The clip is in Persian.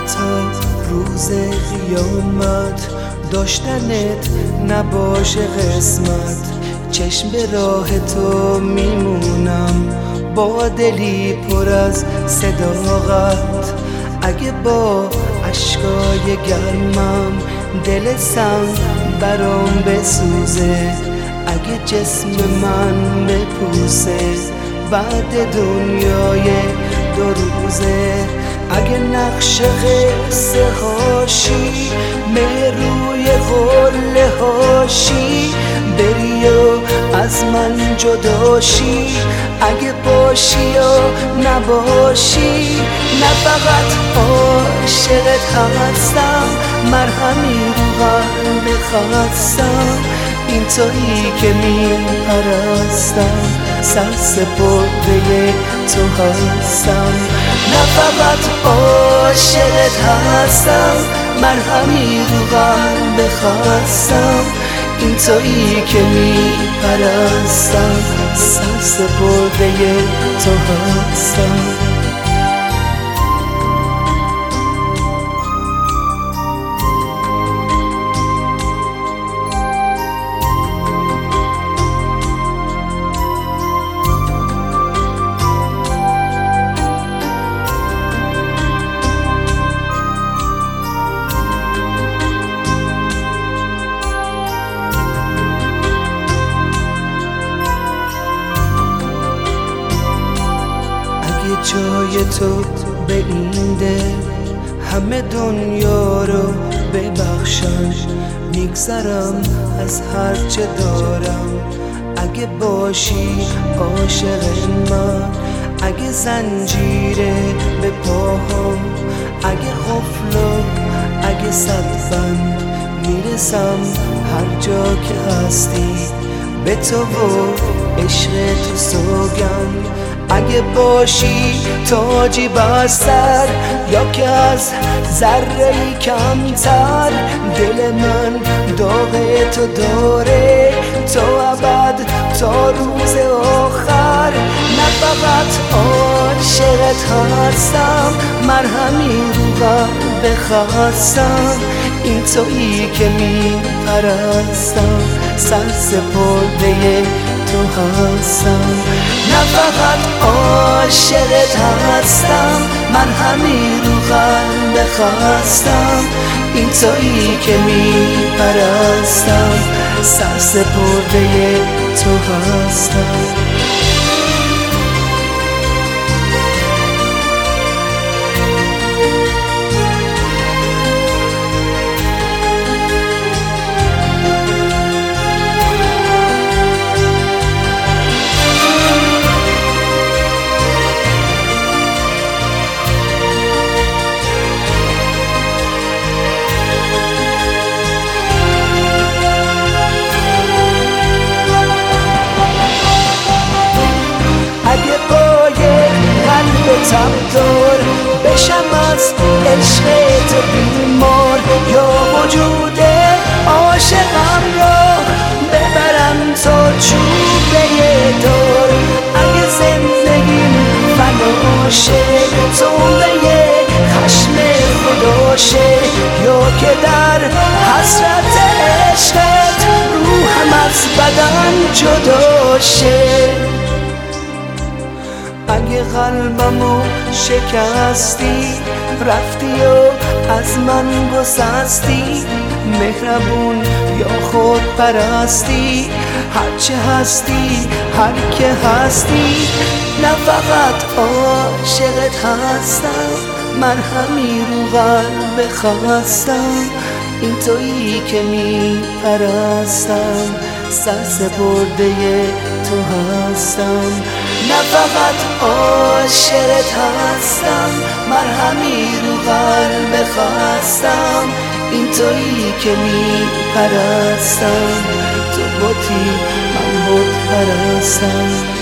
تا روز قیامت داشتنت نباشه قسمت. چشم به راه تو میمونم با دلی پر از صداقت. اگه با اشکای گرمم دل سنگ برام بسوزه، اگه جسم من بپوسه بعد دنیای دو روزه، اگه نقش قصه هاشی روی قله هاشی بری و از من جداشی، اگه باشی یا نباشی نه فقط عاشقت هستم، مرهمی رو قلب خستم، این تویی که میپرستم، سرسپرده تو هستم. نه فقط عاشقت هستم، مرهمی رو قلب خستم، این تویی که میپرستم، سرسپرده تو هستم. جای تو به این دل همه دنیا رو ببخشم، میگذرم از هر چه دارم، اگه باشی عاشق من، اگه زنجیره به پاهم، اگه قفل و اگه صدفن میرسم هر جا که هستی، به تو و عشق تو سوگند. اگه باشی تاجی بستر یا که از ذره‌ای کمتر، دل من داغ تو داره تا ابد تا روز آخر. نه فقط عاشقت هستم، مرهمی رو قلب خستم، این تویی که میپرستم، سرسپرده تو هستم. نه فقط عاشقت هستم، من همین رو قلب خستم، این تویی که میپرستم، سرسپرده تو هستم. تبدار بشم از عشق تو بیمار، یا وجود عاشقم را ببرم تا چوبه دار. اگه زندگیم فناشه توبه خشم خداشه، یا که در حسرت عشقت روحم از بدن جداشه. اگه قلبمو شکستی رفتی و از من گسستی، مهربون یا خود پرستی، هرچه هستی هر که هستی. نه فقط عاشقت هستم، مرهمی رو قلب خستم، این تویی که میپرستم، سرسپرده تو هستم. نه فقط عاشقت هستم، مرهمی رو قلب خستم، این تویی که میپرستم، تو بودی من بود پرستم.